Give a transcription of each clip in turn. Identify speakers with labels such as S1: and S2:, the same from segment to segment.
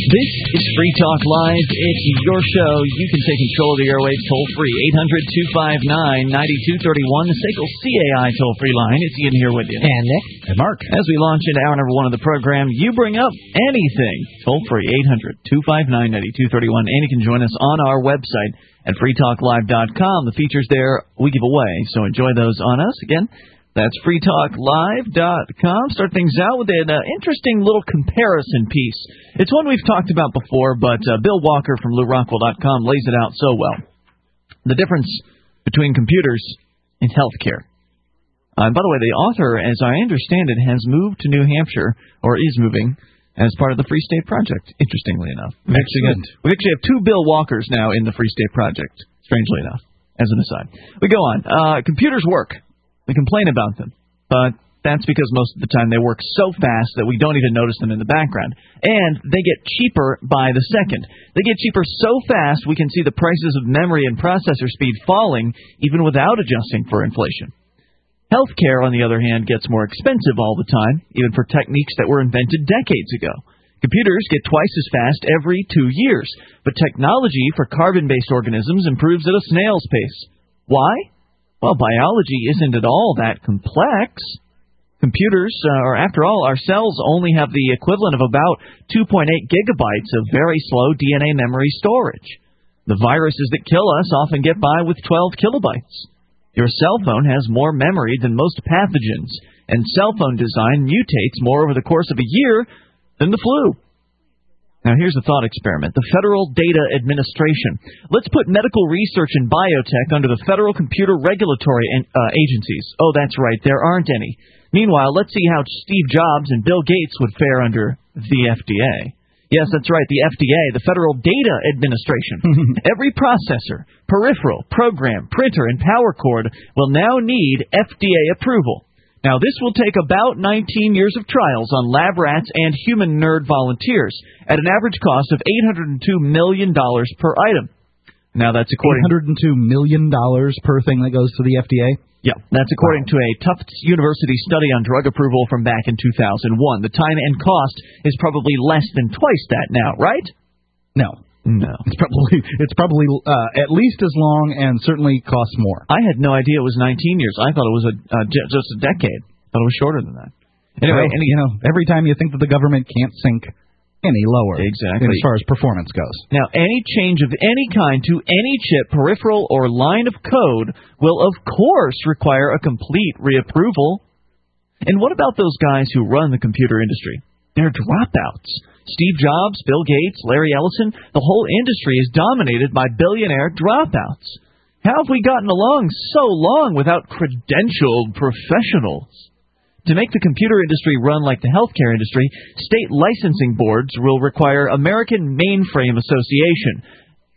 S1: This is Free Talk Live. It's your show. You can take control of the airwaves toll-free. 800-259-9231, the SACL CAI toll-free line. It's Ian here with you.
S2: And Nick.
S3: And Mark.
S1: As we launch into hour number one of the program, you bring up anything. Toll-free, 800-259-9231. And you can join us on our website at freetalklive.com. The features there we give away, so enjoy those on us. Again, that's freetalklive.com. Start things out with an interesting little comparison piece. It's one we've talked about before, but Bill Walker from LewRockwell.com lays it out so well. The difference between computers and healthcare. By the way, the author, as I understand it, has moved to New Hampshire, or is moving, as part of the Free State Project, interestingly enough. We actually have two Bill Walkers now in the Free State Project, strangely enough, as an aside. We go on. Computers work. We complain about them, but that's because most of the time they work so fast that we don't even notice them in the background. And they get cheaper by the second. They get cheaper so fast we can see the prices of memory and processor speed falling even without adjusting for inflation. Healthcare, on the other hand, gets more expensive all the time, even for techniques that were invented decades ago. Computers get twice as fast every 2 years, but technology for carbon-based organisms improves at a snail's pace. Why? Well, biology isn't at all that complex. Computers, or after all, our cells only have the equivalent of about 2.8 gigabytes of very slow DNA memory storage. The viruses that kill us often get by with 12 kilobytes. Your cell phone has more memory than most pathogens, and cell phone design mutates more over the course of a year than the flu. Now, here's a thought experiment. The Federal Data Administration. Let's put medical research and biotech under the Federal Computer Regulatory Agencies. Oh, that's right, there aren't any. Meanwhile, let's see how Steve Jobs and Bill Gates would fare under the FDA. Yes, that's right, the FDA, the Federal Data Administration. Every processor, peripheral, program, printer, and power cord will now need FDA approval. Now, this will take about 19 years of trials on lab rats and human nerd volunteers at an average cost of $802 million per item. Now, that's according
S3: $802 million per thing that goes to the FDA?
S1: Yeah, that's according to a Tufts University study on drug approval from back in 2001. The time and cost is probably less than twice that now, right?
S3: No. It's probably at least as long and certainly costs more.
S1: I had no idea it was 19 years. I thought it was just a decade. I thought it was shorter than that. Anyway,
S3: every time you think that the government can't sink any lower,
S1: exactly,
S3: as far as performance goes.
S1: Now, any change of any kind to any chip, peripheral, or line of code will, of course, require a complete reapproval. And what about those guys who run the computer industry? They're dropouts. Steve Jobs, Bill Gates, Larry Ellison, the whole industry is dominated by billionaire dropouts. How have we gotten along so long without credentialed professionals? To make the computer industry run like the healthcare industry, state licensing boards will require American Mainframe Association,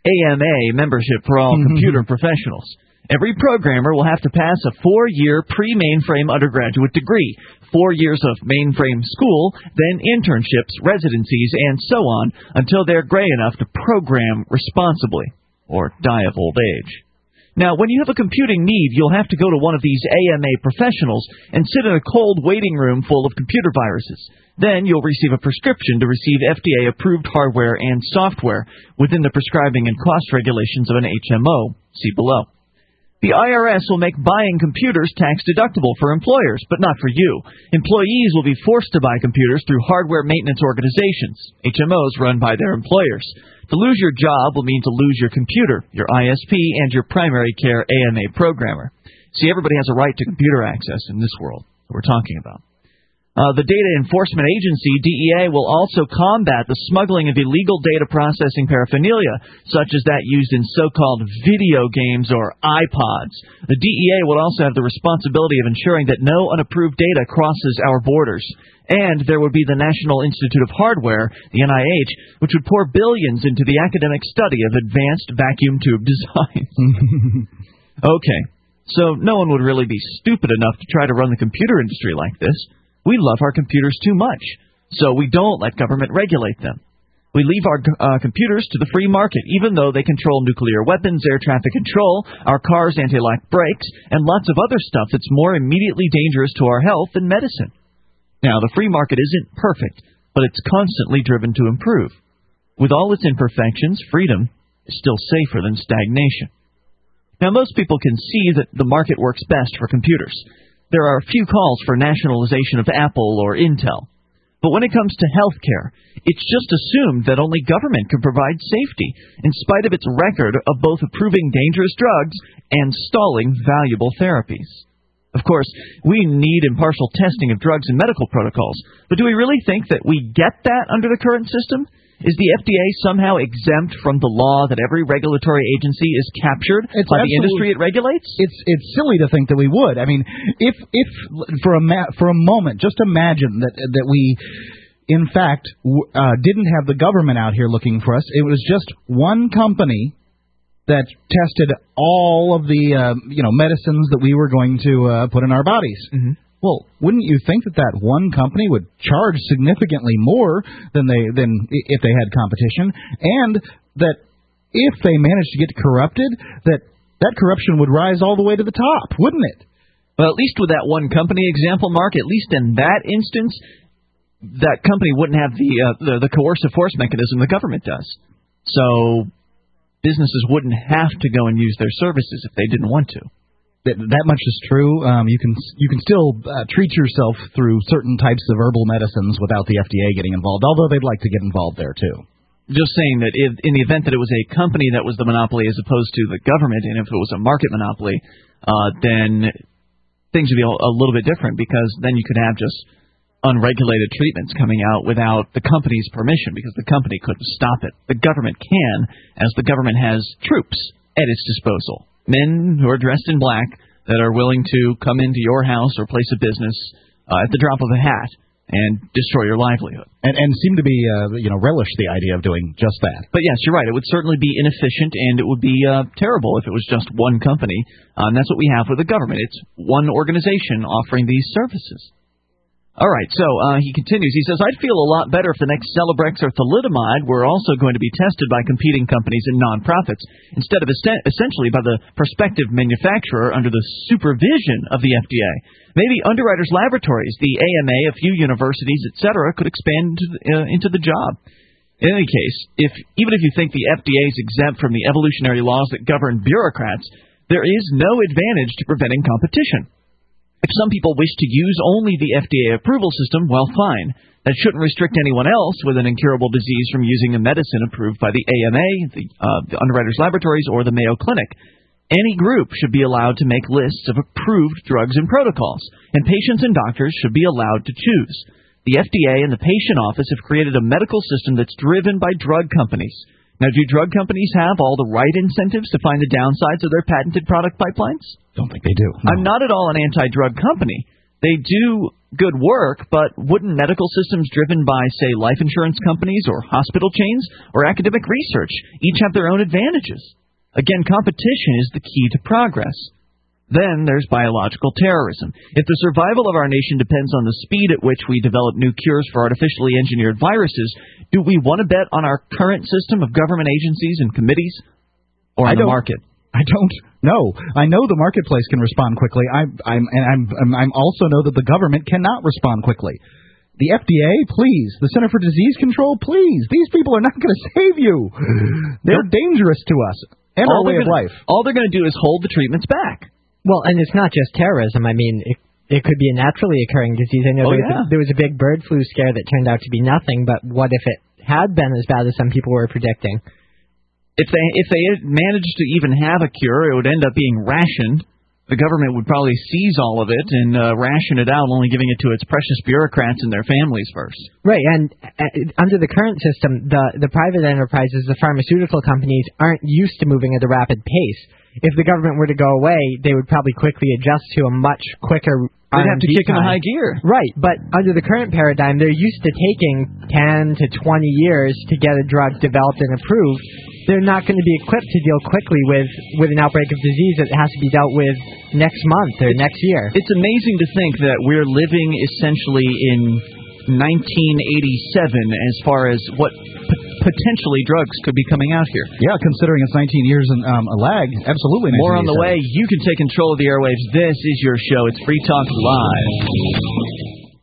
S1: AMA membership for all computer professionals. Every programmer will have to pass a 4-year pre-mainframe undergraduate degree, 4 years of mainframe school, then internships, residencies, and so on, until they're gray enough to program responsibly, or die of old age. Now, when you have a computing need, you'll have to go to one of these AMA professionals and sit in a cold waiting room full of computer viruses. Then you'll receive a prescription to receive FDA-approved hardware and software within the prescribing and cost regulations of an HMO. See below. The IRS will make buying computers tax-deductible for employers, but not for you. Employees will be forced to buy computers through hardware maintenance organizations, HMOs run by their employers. To lose your job will mean to lose your computer, your ISP, and your primary care AMA programmer. See, everybody has a right to computer access in this world that we're talking about. The Data Enforcement Agency, DEA, will also combat the smuggling of illegal data processing paraphernalia, such as that used in so-called video games or iPods. The DEA will also have the responsibility of ensuring that no unapproved data crosses our borders. And there would be the National Institute of Hardware, the NIH, which would pour billions into the academic study of advanced vacuum tube design. Okay, so no one would really be stupid enough to try to run the computer industry like this. We love our computers too much, so we don't let government regulate them. We leave our computers to the free market, even though they control nuclear weapons, air traffic control, our cars' anti-lock brakes, and lots of other stuff that's more immediately dangerous to our health than medicine. Now, the free market isn't perfect, but it's constantly driven to improve. With all its imperfections, freedom is still safer than stagnation. Now, most people can see that the market works best for computers. There are few calls for nationalization of Apple or Intel. But when it comes to healthcare, it's just assumed that only government can provide safety, in spite of its record of both approving dangerous drugs and stalling valuable therapies. Of course, we need impartial testing of drugs and medical protocols, but do we really think that we get that under the current system? Is the FDA somehow exempt from the law that every regulatory agency is captured by the industry it regulates?
S3: It's silly to think that we would. I mean, if for a moment, just imagine that we, in fact, didn't have the government out here looking for us. It was just one company that tested all of the medicines that we were going to put in our bodies. Mm-hmm. Well, wouldn't you think that one company would charge significantly more than if they had competition, and that if they managed to get corrupted, that corruption would rise all the way to the top, wouldn't it?
S1: Well, at least with that one company example, Mark, at least in that instance, that company wouldn't have the coercive force mechanism the government does. So businesses wouldn't have to go and use their services if they didn't want to.
S3: That much is true. You can still treat yourself through certain types of herbal medicines without the FDA getting involved, although they'd like to get involved there too.
S1: Just saying that in the event that it was a company that was the monopoly as opposed to the government, and if it was a market monopoly, then things would be a little bit different, because then you could have just unregulated treatments coming out without the company's permission, because the company couldn't stop it. The government can, as the government has troops at its disposal. Men who are dressed in black that are willing to come into your house or place of business at the drop of a hat and destroy your livelihood.
S3: And seem to be, relish the idea of doing just that.
S1: But yes, you're right. It would certainly be inefficient, and it would be terrible if it was just one company. And that's what we have with the government. It's one organization offering these services. All right, so he continues. He says, I'd feel a lot better if the next Celebrex or thalidomide were also going to be tested by competing companies and nonprofits, instead of essentially by the prospective manufacturer under the supervision of the FDA. Maybe Underwriters Laboratories, the AMA, a few universities, etc., could expand into the job. In any case, even if you think the FDA is exempt from the evolutionary laws that govern bureaucrats, there is no advantage to preventing competition. If some people wish to use only the FDA approval system, well, fine. That shouldn't restrict anyone else with an incurable disease from using a medicine approved by the AMA, the Underwriters Laboratories, or the Mayo Clinic. Any group should be allowed to make lists of approved drugs and protocols, and patients and doctors should be allowed to choose. The FDA and the patient office have created a medical system that's driven by drug companies. Now, do drug companies have all the right incentives to find the downsides of their patented product pipelines?
S3: Don't think they do. No.
S1: I'm not at all an anti-drug company. They do good work, but wouldn't medical systems driven by, say, life insurance companies or hospital chains or academic research each have their own advantages? Again, competition is the key to progress. Then there's biological terrorism. If the survival of our nation depends on the speed at which we develop new cures for artificially engineered viruses, do we want to bet on our current system of government agencies and committees, or on the market?
S3: I don't know. I know the marketplace can respond quickly. I also know that the government cannot respond quickly. The FDA, please. The Center for Disease Control, please. These people are not going to save you. They're dangerous to us and our way of life.
S1: All they're going to do is hold the treatments back.
S2: Well, and it's not just terrorism. I mean, it could be a naturally occurring disease. I know there was a big bird flu scare that turned out to be nothing, but what if it had been as bad as some people were predicting?
S1: If they had managed to even have a cure, it would end up being rationed. The government would probably seize all of it and ration it out, only giving it to its precious bureaucrats and their families first.
S2: Right, and under the current system, the private enterprises, the pharmaceutical companies, aren't used to moving at a rapid pace. If the government were to go away, they would probably quickly adjust to a much quicker
S1: They'd have to kick in a high gear.
S2: Right, but under the current paradigm, they're used to taking 10 to 20 years to get a drug developed and approved. They're not going to be equipped to deal quickly with an outbreak of disease that has to be dealt with next month or next year.
S1: It's amazing to think that we're living essentially in 1987 as far as what potentially drugs could be coming out here.
S3: Yeah, considering it's 19 years and a lag, absolutely.
S1: More on the way. You can take control of the airwaves. This is your show. It's Free Talk Live.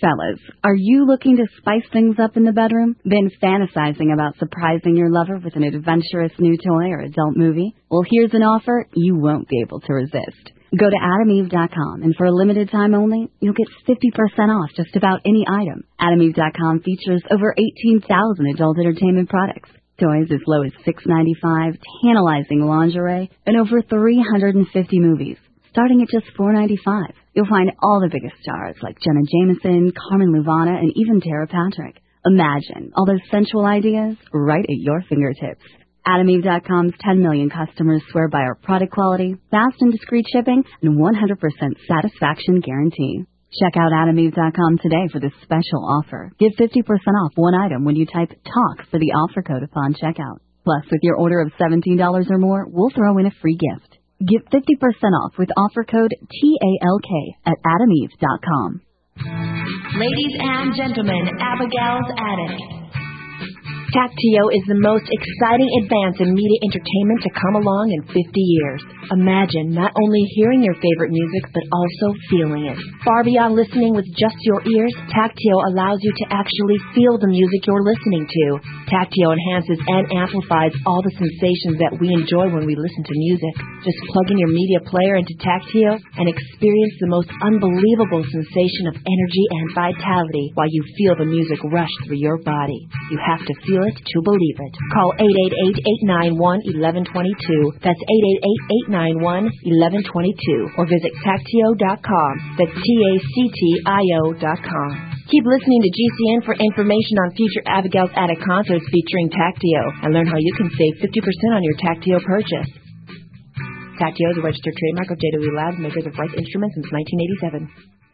S4: Fellas, are you looking to spice things up in the bedroom? Been fantasizing about surprising your lover with an adventurous new toy or adult movie? Well, here's an offer you won't be able to resist. Go to AdamEve.com, and for a limited time only, you'll get 50% off just about any item. AdamEve.com features over 18,000 adult entertainment products. Toys as low as $6.95, tantalizing lingerie, and over 350 movies, starting at just $4.95. You'll find all the biggest stars like Jenna Jameson, Carmen Luvana, and even Tara Patrick. Imagine all those sensual ideas right at your fingertips. AdamEve.com's 10 million customers swear by our product quality, fast and discreet shipping, and 100% satisfaction guarantee. Check out AdamEve.com today for this special offer. Get 50% off one item when you type TALK for the offer code upon checkout. Plus, with your order of $17 or more, we'll throw in a free gift. Get 50% off with offer code TALK at AdamEve.com.
S5: Ladies and gentlemen, Abigail's Attic. Tactio is the most exciting advance in media entertainment to come along in 50 years. Imagine not only hearing your favorite music, but also feeling it. Far beyond listening with just your ears, Tactio allows you to actually feel the music you're listening to. Tactio enhances and amplifies all the sensations that we enjoy when we listen to music. Just plug in your media player into Tactio and experience the most unbelievable sensation of energy and vitality while you feel the music rush through your body. You have to feel it to believe it. Call 888-891-1122. That's 888-891-1122. Or visit Tactio.com. That's TACTIO.com. Keep listening to GCN for information on future Abigail's Attic concerts featuring Tactio, and learn how you can save 50% on your Tactio purchase. Tactio is a registered trademark of JW Labs, makers of Rice Instruments, since 1987.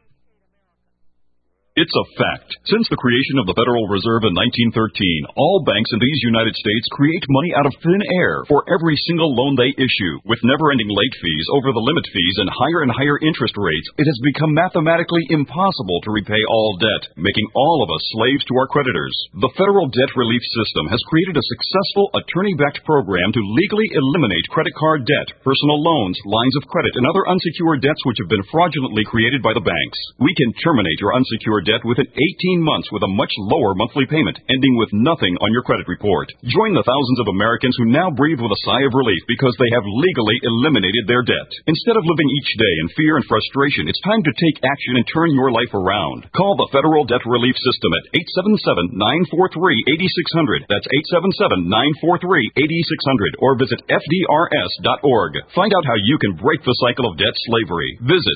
S6: It's a fact. Since the creation of the Federal Reserve in 1913, all banks in these United States create money out of thin air for every single loan they issue. With never-ending late fees, over-the-limit fees, and higher interest rates, it has become mathematically impossible to repay all debt, making all of us slaves to our creditors. The Federal Debt Relief System has created a successful attorney-backed program to legally eliminate credit card debt, personal loans, lines of credit, and other unsecured debts which have been fraudulently created by the banks. We can terminate your unsecured debt within 18 months with a much lower monthly payment, ending with nothing on your credit report. Join the thousands of Americans who now breathe with a sigh of relief because they have legally eliminated their debt. Instead of living each day in fear and frustration, it's time to take action and turn your life around. Call the Federal Debt Relief System at 877-943-8600. That's 877-943-8600. Or visit FDRS.org. Find out how you can break the cycle of debt slavery. Visit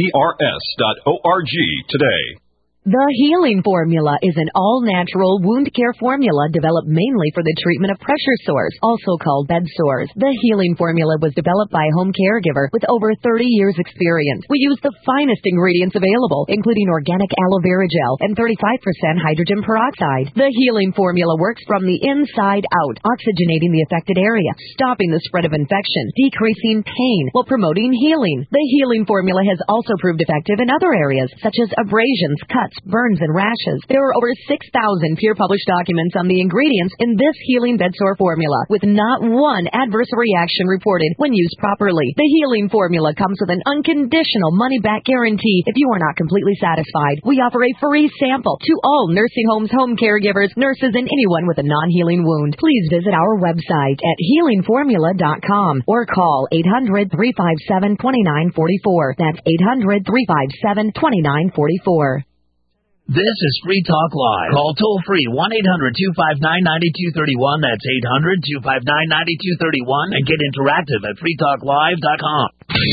S6: FDRS.org today.
S7: The Healing Formula is an all-natural wound care formula developed mainly for the treatment of pressure sores, also called bed sores. The Healing Formula was developed by a home caregiver with over 30 years' experience. We use the finest ingredients available, including organic aloe vera gel and 35% hydrogen peroxide. The Healing Formula works from the inside out, oxygenating the affected area, stopping the spread of infection, decreasing pain, while promoting healing. The Healing Formula has also proved effective in other areas, such as abrasions, cuts, burns, and rashes. There are over 6,000 peer-published documents on the ingredients in this healing bed sore formula, with not one adverse reaction reported when used properly. The Healing Formula comes with an unconditional money-back guarantee if you are not completely satisfied. We offer a free sample to all nursing homes, home caregivers, nurses, and anyone with a non-healing wound. Please visit our website at healingformula.com or call 800-357-2944. That's 800-357-2944.
S8: This is Free Talk Live. Call toll-free 1-800-259-9231. That's 800-259-9231. And get interactive at freetalklive.com.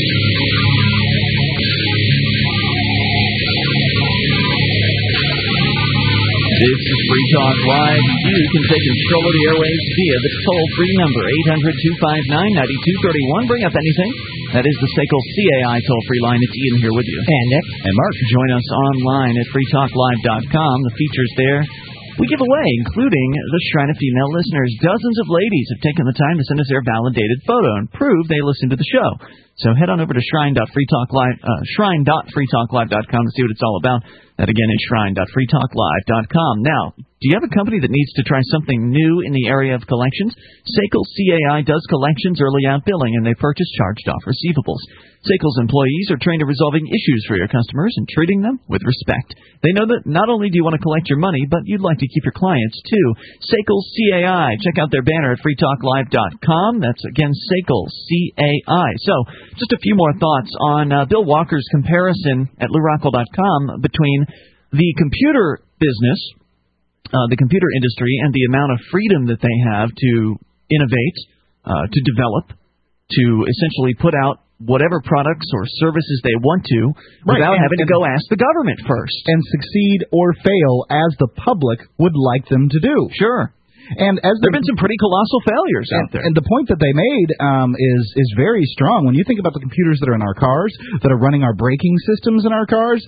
S1: This is Free Talk Live. You can take control of the airwaves via the toll-free number, 800-259-9231. Bring up anything. That is the SACL CAI toll-free line. It's Ian here with you.
S2: And Nick.
S1: And Mark. Join us online at freetalklive.com. The features there we give away, including the Shrine of Female Listeners. Dozens of ladies have taken the time to send us their validated photo and prove they listen to the show. So head on over to shrine.freetalklive.com to see what it's all about. That again is shrine.freetalklive.com. Now, do you have a company that needs to try something new in the area of collections? SACL CAI does collections early out billing, and they purchase charged-off receivables. SACL's employees are trained at resolving issues for your customers and treating them with respect. They know that not only do you want to collect your money, but you'd like to keep your clients, too. SACL CAI. Check out their banner at freetalklive.com. That's, again, SACL CAI. So, just a few more thoughts on Bill Walker's comparison at LouRockwell.com between the computer business, the computer industry, and the amount of freedom that they have to innovate, to develop, to essentially put out whatever products or services they want to without having to go ask the government first.
S3: And succeed or fail as the public would like them to do.
S1: Sure.
S3: And as
S1: there have been some pretty colossal failures out there.
S3: And the point that they made is very strong. When you think about the computers that are in our cars, that are running our braking systems in our cars,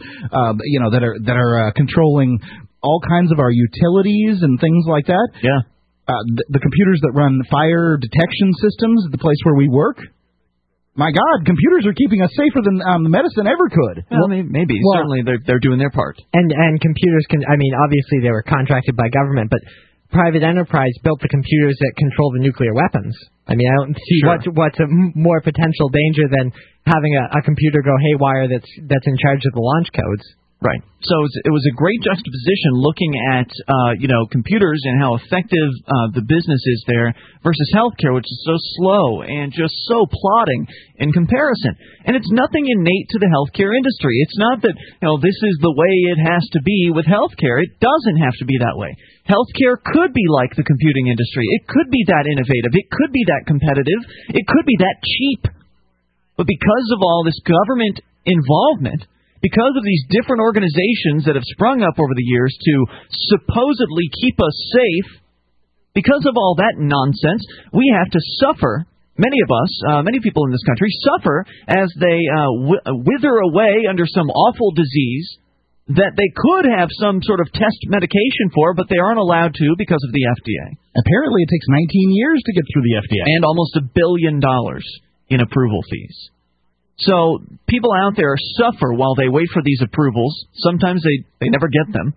S3: that are controlling all kinds of our utilities and things like that.
S1: Yeah.
S3: The computers that run fire detection systems at the place where we work. My God, computers are keeping us safer than medicine ever could.
S1: Well, maybe. Certainly, they're doing their part.
S2: And computers can. I mean, obviously they were contracted by government, but private enterprise built the computers that control the nuclear weapons. I mean, I don't see what's a more potential danger than having a computer go haywire that's in charge of the launch codes.
S1: Right. So it was a great juxtaposition looking at, computers and how effective the business is there versus healthcare, which is so slow and just so plodding in comparison. And it's nothing innate to the healthcare industry. It's not that, this is the way it has to be with healthcare. It doesn't have to be that way. Healthcare could be like the computing industry. It could be that innovative. It could be that competitive. It could be that cheap. But because of all this government involvement, because of these different organizations that have sprung up over the years to supposedly keep us safe, because of all that nonsense, we have to suffer. Many of us, many people in this country, suffer as they wither away under some awful disease that they could have some sort of test medication for, but they aren't allowed to because of the FDA.
S3: Apparently it takes 19 years to get through the FDA.
S1: And almost $1 billion in approval fees. So people out there suffer while they wait for these approvals. Sometimes they never get them.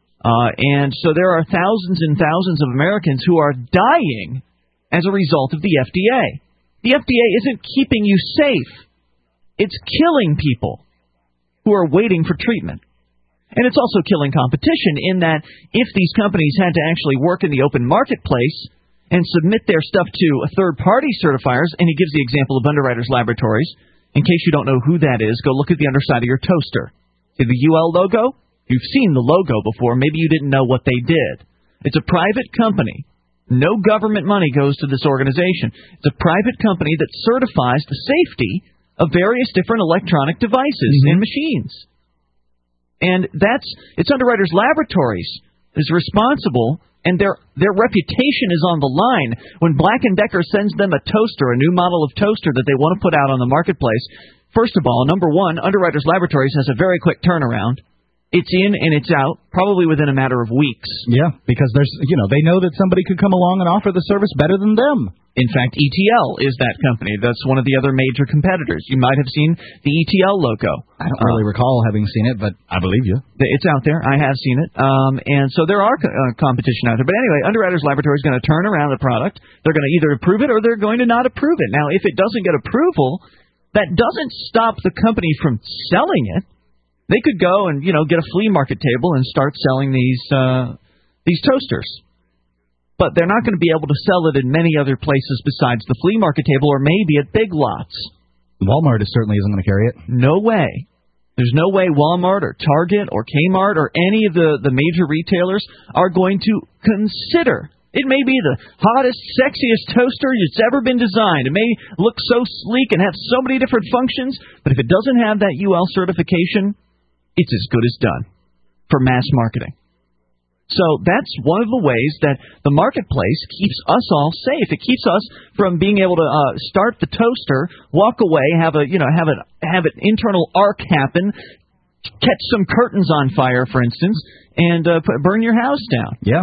S1: And so there are thousands and thousands of Americans who are dying as a result of the FDA. The FDA isn't keeping you safe. It's killing people who are waiting for treatment. And it's also killing competition in that if these companies had to actually work in the open marketplace and submit their stuff to third-party certifiers, and he gives the example of Underwriters Laboratories. In case you don't know who that is, go look at the underside of your toaster. See the UL logo? You've seen the logo before. Maybe you didn't know what they did. It's a private company. No government money goes to this organization. It's a private company that certifies the safety of various different electronic devices and machines. And it's Underwriters Laboratories is responsible, and their reputation is on the line. When Black & Decker sends them a toaster, a new model of toaster that they want to put out on the marketplace, first of all, number one, Underwriters Laboratories has a very quick turnaround. It's in and it's out, probably within a matter of weeks.
S3: Yeah, because they know that somebody could come along and offer the service better than them.
S1: In fact, ETL is that company. That's one of the other major competitors. You might have seen the ETL logo.
S3: I don't really recall having seen it, but I believe you.
S1: It's out there. I have seen it. And so there are competition out there. But anyway, Underwriters Laboratory is going to turn around the product. They're going to either approve it or they're going to not approve it. Now, if it doesn't get approval, that doesn't stop the company from selling it. They could go and, get a flea market table and start selling these toasters. But they're not going to be able to sell it in many other places besides the flea market table or maybe at Big Lots.
S3: Walmart certainly isn't going to carry it.
S1: No way. There's no way Walmart or Target or Kmart or any of the major retailers are going to consider. It may be the hottest, sexiest toaster that's ever been designed. It may look so sleek and have so many different functions, but if it doesn't have that UL certification, it's as good as done for mass marketing. So that's one of the ways that the marketplace keeps us all safe. It keeps us from being able to start the toaster, walk away, have an internal arc happen, catch some curtains on fire, for instance, and burn your house down.
S3: Yeah.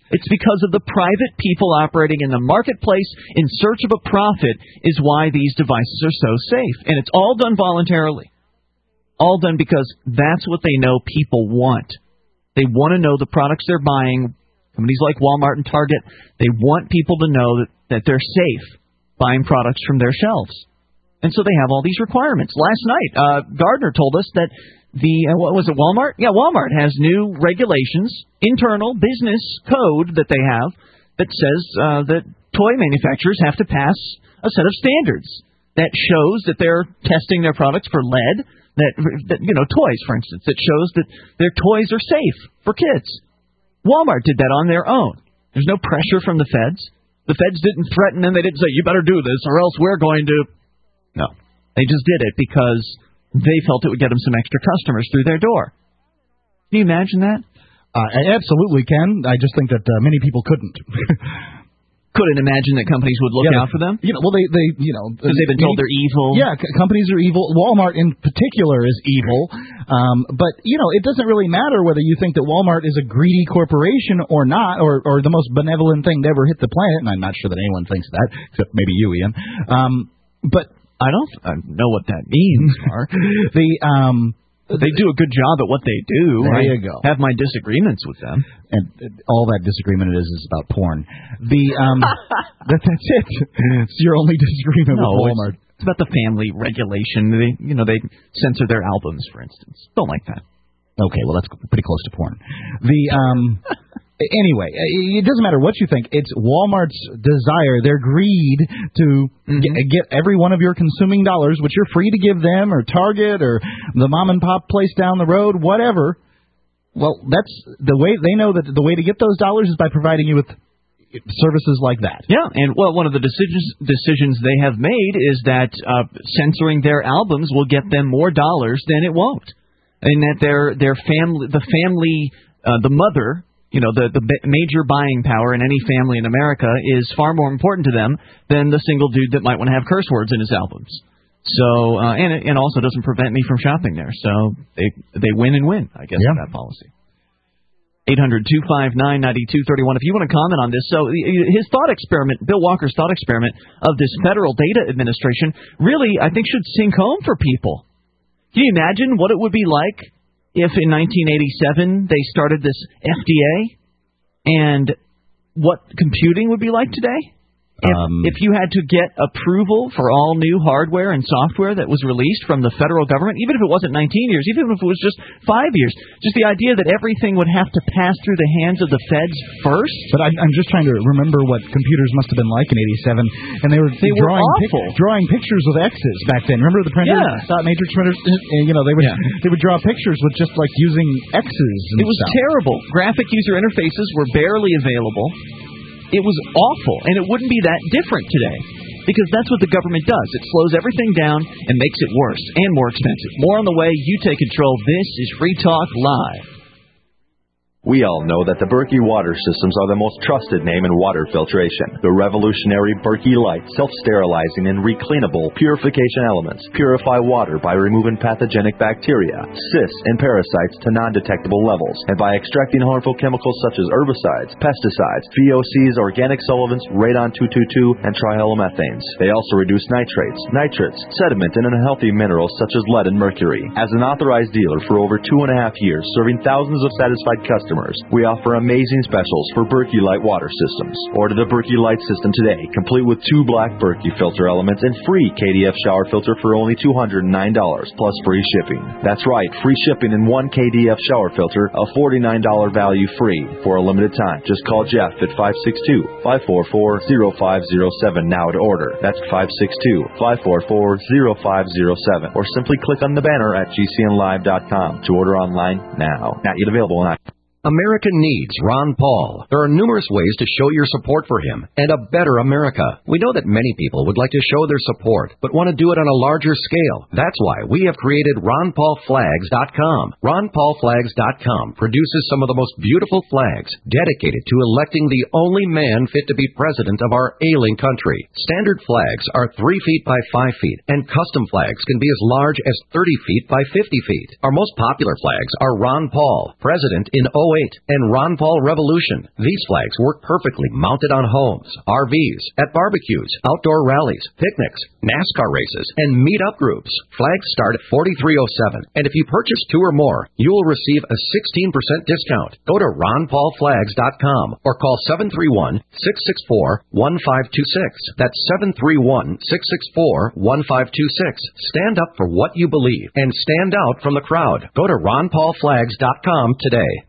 S1: It's because of the private people operating in the marketplace in search of a profit is why these devices are so safe. And it's all done voluntarily. All done because that's what they know people want. They want to know the products they're buying. Companies like Walmart and Target, they want people to know that they're safe buying products from their shelves. And so they have all these requirements. Last night, Gardner told us that what was it, Walmart? Yeah, Walmart has new regulations, internal business code that they have that says that toy manufacturers have to pass a set of standards that shows that they're testing their products for lead, that toys, for instance, that shows that their toys are safe for kids. Walmart did that on their own. There's no pressure from the feds. The feds didn't threaten them. They didn't say, you better do this or else we're going to. No. They just did it because they felt it would get them some extra customers through their door. Can you imagine that?
S3: I absolutely can. I just think that many people couldn't.
S1: Couldn't imagine that companies would look out for them?
S3: Well, they
S1: because they've been told they're evil.
S3: Yeah, companies are evil. Walmart in particular is evil. But, it doesn't really matter whether you think that Walmart is a greedy corporation or not, or the most benevolent thing to ever hit the planet, and I'm not sure that anyone thinks that, except maybe you, Ian. But
S1: I don't know what that means, Mark. They do a good job at what they do.
S3: There you go.
S1: Have my disagreements with them.
S3: And all that disagreement is about porn. That's it. It's your only disagreement with Walmart.
S1: It's about the family regulation. They censor their albums, for instance. Don't like that.
S3: Okay, well, that's pretty close to porn. Anyway, it doesn't matter what you think. It's Walmart's desire, their greed to get every one of your consuming dollars, which you're free to give them, or Target, or the mom-and-pop place down the road, whatever. Well, that's the way they know that the way to get those dollars is by providing you with services like that.
S1: Yeah, and one of the decisions they have made is that censoring their albums will get them more dollars than it won't, and that the mother. The major buying power in any family in America is far more important to them than the single dude that might want to have curse words in his albums. So, and also doesn't prevent me from shopping there. So they win and win, I guess, with that policy. 800-259-9231. If you want to comment on this. So his thought experiment, Bill Walker's thought experiment of this Federal Data Administration really, I think, should sink home for people. Can you imagine what it would be like if in 1987 they started this FDA, and what computing would be like today? If you had to get approval for all new hardware and software that was released from the federal government, even if it wasn't 19 years, even if it was just 5 years, just the idea that everything would have to pass through the hands of the feds first.
S3: But I'm just trying to remember what computers must have been like in '87, and they were drawing pictures with X's back then. Remember the printer, dot matrix printers? They would draw pictures with just like using X's.
S1: It was terrible. Graphic user interfaces were barely available. It was awful, and it wouldn't be that different today, because that's what the government does. It slows everything down and makes it worse and more expensive. More on the way. You take control. This is Free Talk Live.
S9: We all know that the Berkey water systems are the most trusted name in water filtration. The revolutionary Berkey Light self-sterilizing and recleanable purification elements purify water by removing pathogenic bacteria, cysts, and parasites to non-detectable levels, and by extracting harmful chemicals such as herbicides, pesticides, VOCs, organic solvents, radon-222, and trihalomethanes. They also reduce nitrates, nitrates, sediment, and unhealthy minerals such as lead and mercury. As an authorized dealer for over 2.5 years, serving thousands of satisfied customers, we offer amazing specials for Berkey Light water systems. Order the Berkey Light system today, complete with 2 black Berkey filter elements and free KDF shower filter for only $209 plus free shipping. That's right, free shipping in 1 KDF shower filter, a $49 value free for a limited time. Just call Jeff at 562-544-0507 now to order. That's 562-544-0507, or simply click on the banner at gcnlive.com to order online now. Not yet available on
S10: America needs Ron Paul. There are numerous ways to show your support for him and a better America. We know that many people would like to show their support, but want to do it on a larger scale. That's why we have created RonPaulFlags.com. RonPaulFlags.com produces some of the most beautiful flags dedicated to electing the only man fit to be president of our ailing country. Standard flags are 3 feet by 5 feet, and custom flags can be as large as 30 feet by 50 feet. Our most popular flags are Ron Paul, President in 08 Lightweight, and Ron Paul Revolution. These flags work perfectly mounted on homes, RVs, at barbecues, outdoor rallies, picnics, NASCAR races, and meet-up groups. Flags start at $43.07, and if you purchase 2 or more, you will receive a 16% discount. Go to ronpaulflags.com or call 731-664-1526. That's 731-664-1526. Stand up for what you believe and stand out from the crowd. Go to ronpaulflags.com today.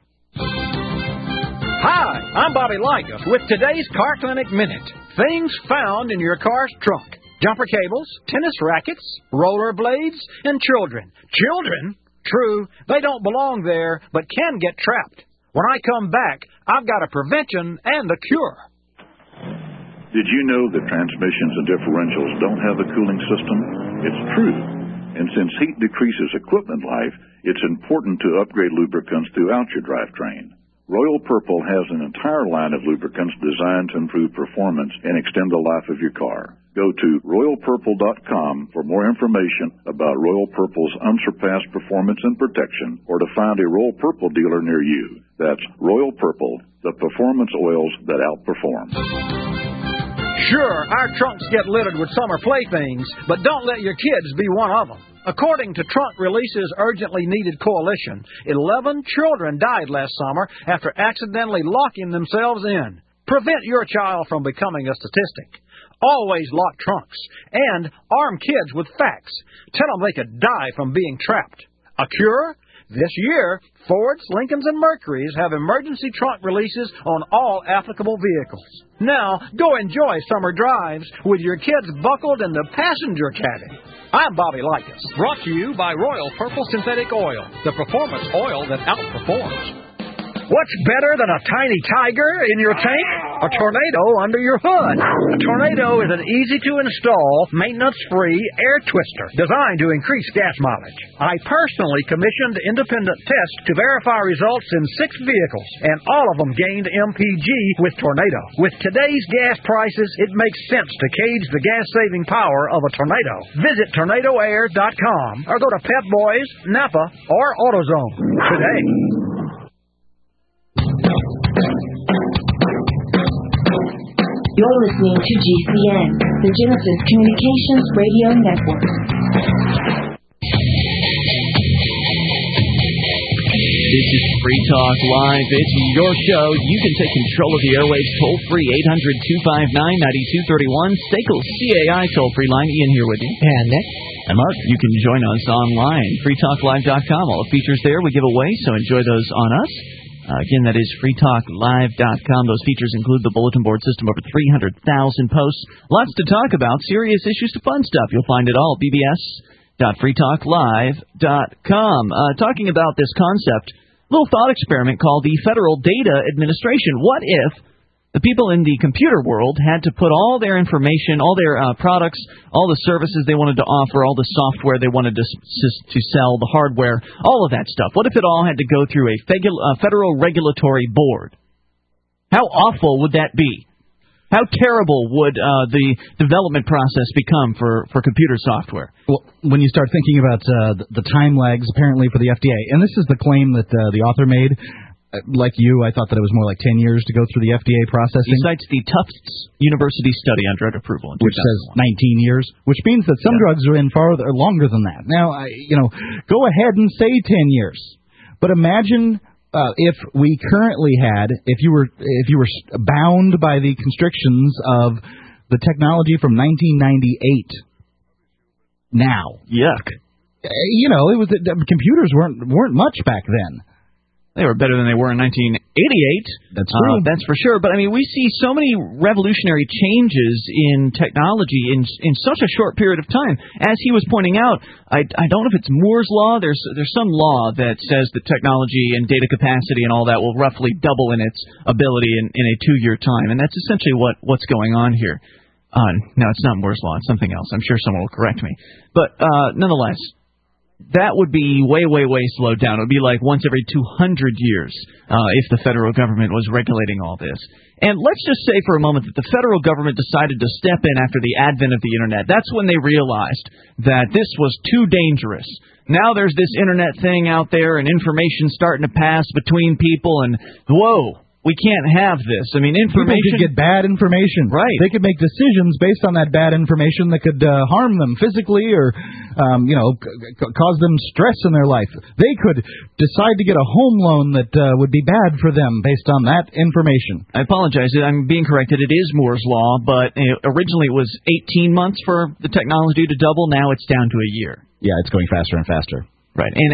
S11: Hi, I'm Bobby Likas with today's Car Clinic Minute. Things found in your car's trunk. Jumper cables, tennis rackets, roller blades, and children. Children? True, they don't belong there, but can get trapped. When I come back, I've got a prevention and a cure.
S12: Did you know that transmissions and differentials don't have a cooling system? It's true. And since heat decreases equipment life, it's important to upgrade lubricants throughout your drivetrain. Royal Purple has an entire line of lubricants designed to improve performance and extend the life of your car. Go to RoyalPurple.com for more information about Royal Purple's unsurpassed performance and protection, or to find a Royal Purple dealer near you. That's Royal Purple, the performance oils that outperform.
S11: Sure, our trunks get littered with summer playthings, but don't let your kids be one of them. According to Trunk Release's Urgently Needed Coalition, 11 children died last summer after accidentally locking themselves in. Prevent your child from becoming a statistic. Always lock trunks, and arm kids with facts. Tell them they could die from being trapped. A cure? This year, Fords, Lincolns, and Mercurys have emergency trunk releases on all applicable vehicles. Now, go enjoy summer drives with your kids buckled in the passenger cabin. I'm Bobby Likas, brought to you by Royal Purple Synthetic Oil, the performance oil that outperforms. What's better than a tiny tiger in your tank? A tornado under your hood. A tornado is an easy-to-install, maintenance-free air twister designed to increase gas mileage. I personally commissioned independent tests to verify results in 6 vehicles, and all of them gained MPG with Tornado. With today's gas prices, it makes sense to gauge the gas-saving power of a tornado. Visit tornadoair.com or go to Pep Boys, Napa, or AutoZone today.
S5: You're listening to GCN, the Genesis Communications Radio Network.
S1: This is Free Talk Live. It's your show. You can take control of the airwaves toll-free, 800-259-9231. SACL CAI toll-free line. Ian here with you.
S2: And Nick.
S1: And Mark. You can join us online, freetalklive.com. All the features there we give away, so enjoy those on us. Again, that is freetalklive.com. Those features include the bulletin board system, over 300,000 posts. Lots to talk about, serious issues to fun stuff. You'll find it all at bbs.freetalklive.com. Talking about this concept, a little thought experiment called the Federal Data Administration. What if the people in the computer world had to put all their information, all their products, all the services they wanted to offer, all the software they wanted to sell, the hardware, all of that stuff? What if it all had to go through a federal regulatory board? How awful would that be? How terrible would the development process become for computer software?
S3: Well, when you start thinking about the time lags, apparently, for the FDA, and this is the claim that the author made. Like you, I thought that it was more like 10 years to go through the FDA processing.
S1: He cites the Tufts University study on drug approval,
S3: which says 19 years, which means that some drugs are in longer than that. Now, go ahead and say 10 years, but imagine if we currently had, if you were bound by the constrictions of the technology from 1998. Now,
S1: yuck.
S3: It was computers weren't much back then.
S1: They were better than they were in 1988.
S3: That's true.
S1: That's for sure. But, I mean, we see so many revolutionary changes in technology in such a short period of time. As he was pointing out, I don't know if it's Moore's Law. There's some law that says that technology and data capacity and all that will roughly double in its ability in a 2-year time. And that's essentially what's going on here. No, it's not Moore's Law. It's something else. I'm sure someone will correct me. But nonetheless, that would be way, way, way slowed down. It would be like once every 200 years if the federal government was regulating all this. And let's just say for a moment that the federal government decided to step in after the advent of the Internet. That's when they realized that this was too dangerous. Now there's this Internet thing out there and information starting to pass between people, and whoa, we can't have this. I mean, information...
S3: People could get bad information.
S1: Right.
S3: They could make decisions based on that bad information that could harm them physically or, cause them stress in their life. They could decide to get a home loan that would be bad for them based on that information.
S1: I apologize. I'm being corrected. It is Moore's Law, but originally it was 18 months for the technology to double. Now it's down to a year.
S3: Yeah, it's going faster and faster.
S1: Right, and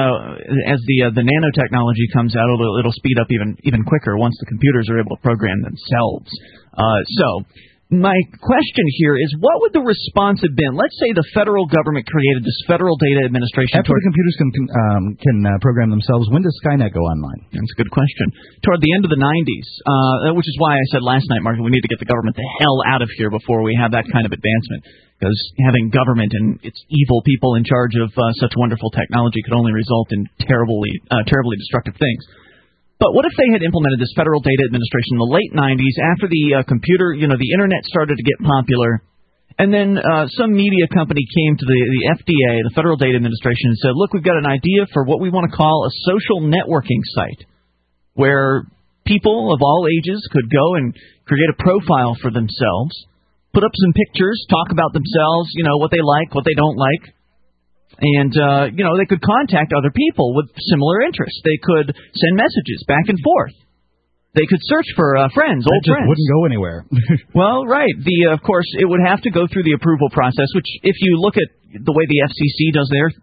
S1: as the nanotechnology comes out, it'll speed up even quicker once the computers are able to program themselves. So, my question here is, what would the response have been? Let's say the federal government created this Federal Data Administration.
S3: After the computers can program themselves, when does Skynet go online?
S1: That's a good question. Toward the end of the 90s, which is why I said last night, Mark, we need to get the government the hell out of here before we have that kind of advancement. Because having government and its evil people in charge of such wonderful technology could only result in terribly destructive things. But what if they had implemented this Federal Data Administration in the late 90s after the computer, the Internet started to get popular, and then some media company came to the FDA, the Federal Data Administration, and said, look, we've got an idea for what we want to call a social networking site where people of all ages could go and create a profile for themselves, put up some pictures, talk about themselves, what they like, what they don't like. And, they could contact other people with similar interests. They could send messages back and forth. They could search for friends, old friends.
S3: That just wouldn't go anywhere.
S1: Well, right. Of course, it would have to go through the approval process, which if you look at the way the FCC does theirs,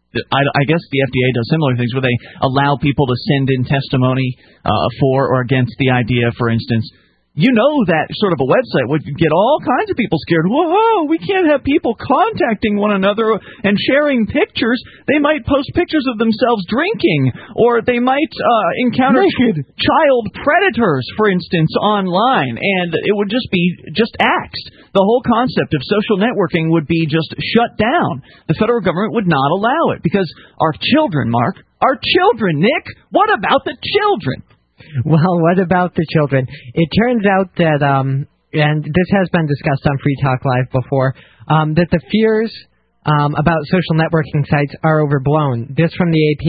S1: I guess the FDA does similar things where they allow people to send in testimony for or against the idea, for instance. That sort of a website would get all kinds of people scared. Whoa, we can't have people contacting one another and sharing pictures. They might post pictures of themselves drinking, or they might encounter child predators, for instance, online, and it would just be axed. The whole concept of social networking would be just shut down. The federal government would not allow it, because our children, Mark, Nick, what about the children?
S2: Well, what about the children? It turns out that, and this has been discussed on Free Talk Live before, that the fears about social networking sites are overblown. This from the AP.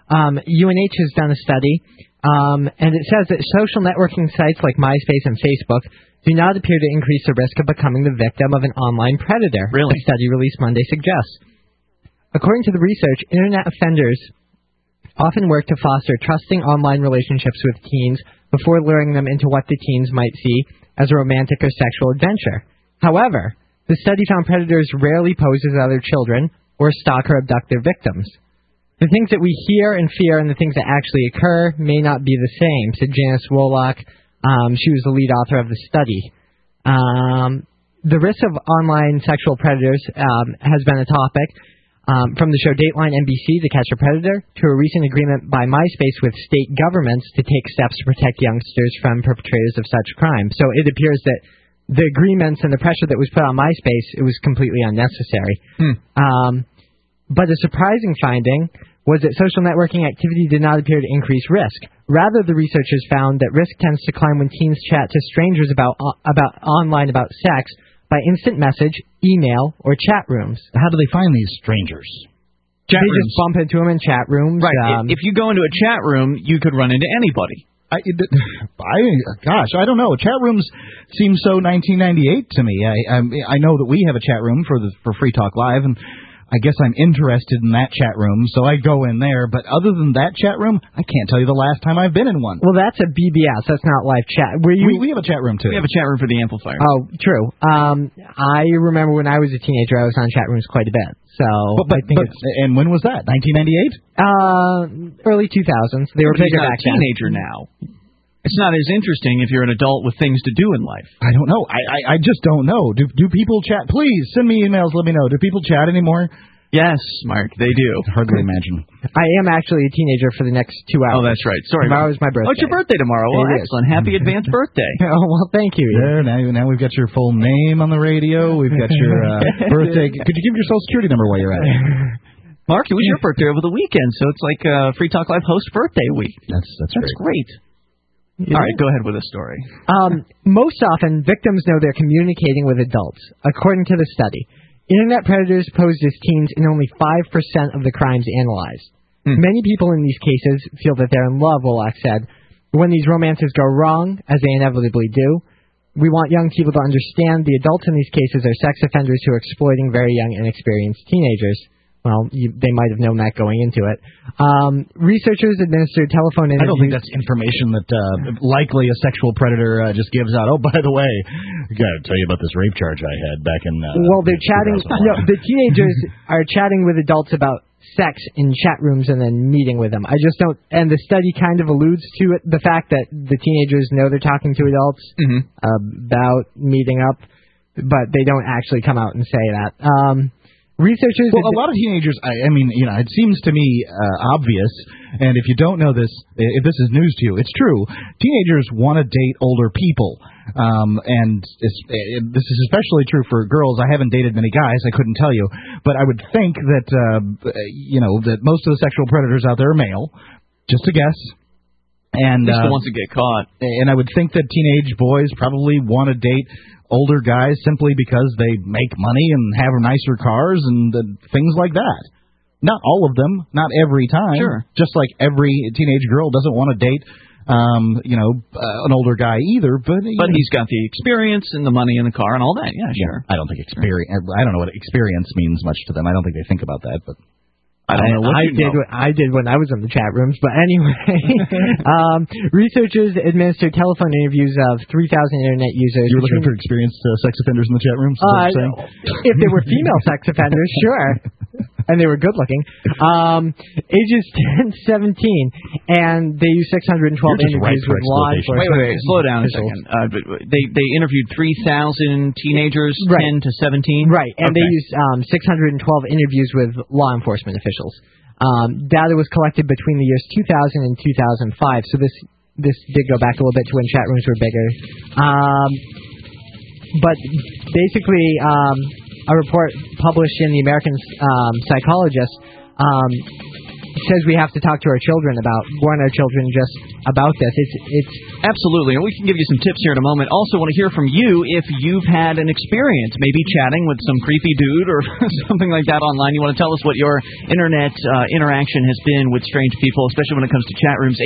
S2: UNH has done a study, and it says that social networking sites like MySpace and Facebook do not appear to increase the risk of becoming the victim of an online predator.
S1: Really?
S2: A study released Monday suggests. According to the research, Internet offenders often work to foster trusting online relationships with teens before luring them into what the teens might see as a romantic or sexual adventure. However, the study found predators rarely pose as other children or stalk or abduct their victims. The things that we hear and fear and the things that actually occur may not be the same, said Janice Wolak. She was the lead author of the study. The risk of online sexual predators has been a topic. From the show Dateline NBC, To Catch a Predator, to a recent agreement by MySpace with state governments to take steps to protect youngsters from perpetrators of such crime. So it appears that the agreements and the pressure that was put on MySpace, it was completely unnecessary. But a surprising finding was that social networking activity did not appear to increase risk. Rather, the researchers found that risk tends to climb when teens chat to strangers about online about sex, by instant message, email, or chat rooms.
S3: How do they find these strangers?
S2: They just bump into them in chat rooms.
S1: Right. If you go into a chat room, you could run into anybody.
S3: I don't know. Chat rooms seem so 1998 to me. I know that we have a chat room for Free Talk Live, and I guess I'm interested in that chat room, so I go in there. But other than that chat room, I can't tell you the last time I've been in one.
S2: Well, that's a BBS. That's not live chat.
S3: We have a chat room, too.
S1: We have a chat room for the amplifier.
S2: Oh, true. I remember when I was a teenager, I was on chat rooms quite a bit. So,
S3: and when was that? 1998?
S2: Early 2000s. They were bigger back then.
S1: Teenager now. It's not as interesting if you're an adult with things to do in life.
S3: I don't know. I just don't know. Do people chat? Please send me emails. Let me know. Do people chat anymore?
S1: Yes, Mark, they do.
S3: Hardly imagine.
S2: I am actually a teenager for the next 2 hours.
S1: Oh, that's right. Sorry.
S2: Tomorrow's my birthday.
S1: Oh, it's your birthday tomorrow. Well, excellent. Happy advanced birthday.
S2: Oh, well, thank you.
S3: There, now we've got your full name on the radio. We've got your birthday. Could you give your Social Security number while you're at it?
S1: Mark, it was your birthday over the weekend, so it's like Free Talk Live host birthday week.
S3: That's
S1: great. All right, go ahead with the story.
S2: Most often, victims know they're communicating with adults. According to the study, Internet predators posed as teens in only 5% of the crimes analyzed. Many people in these cases feel that they're in love, Wolak said. When these romances go wrong, as they inevitably do, we want young people to understand the adults in these cases are sex offenders who are exploiting very young, inexperienced teenagers. Well, they might have known that going into it. Researchers administered telephone interviews.
S3: I don't think that's information that likely a sexual predator just gives out. Oh, by the way, I got to tell you about this rape charge I had back in.
S2: Well, they're chatting. No, the teenagers are chatting with adults about sex in chat rooms and then meeting with them. I just don't. And the study kind of alludes to it, the fact that the teenagers know they're talking to adults about meeting up, but they don't actually come out and say that. Researchers.
S3: Well, a lot of teenagers. I mean, it seems to me obvious. And if you don't know this, if this is news to you, it's true. Teenagers want to date older people, and this is especially true for girls. I haven't dated many guys. I couldn't tell you, but I would think that that most of the sexual predators out there are male. Just a guess. And
S1: just the ones that get caught.
S3: And I would think that teenage boys probably want to date older guys simply because they make money and have nicer cars and things like that. Not all of them, not every time.
S1: Sure.
S3: Just like every teenage girl doesn't want to date, an older guy either. But
S1: he's got the experience and the money and the car and all that. Yeah, sure.
S3: I don't think experience. I don't know what experience means much to them. I don't think they think about that, but.
S2: I did when I was in the chat rooms, but anyway, researchers administered telephone interviews of 3,000 Internet users.
S3: You were looking for experienced sex offenders in the chat rooms?
S2: If they were female sex offenders, sure, and they were good looking. Ages 10 to 17, and they used 612 interviews with law enforcement.
S1: Wait, slow down a second. They interviewed 3,000 teenagers, 10 to 17?
S2: Right, and they used 612 interviews with law enforcement officials. Data was collected between the years 2000 and 2005, so this did go back a little bit to when chat rooms were bigger. But basically, a report published in the American Psychologist says we have to talk to our children about, warn our children just about this. It's
S1: absolutely, and we can give you some tips here in a moment. Also want to hear from you if you've had an experience, maybe chatting with some creepy dude or something like that online. You want to tell us what your Internet interaction has been with strange people, especially when it comes to chat rooms.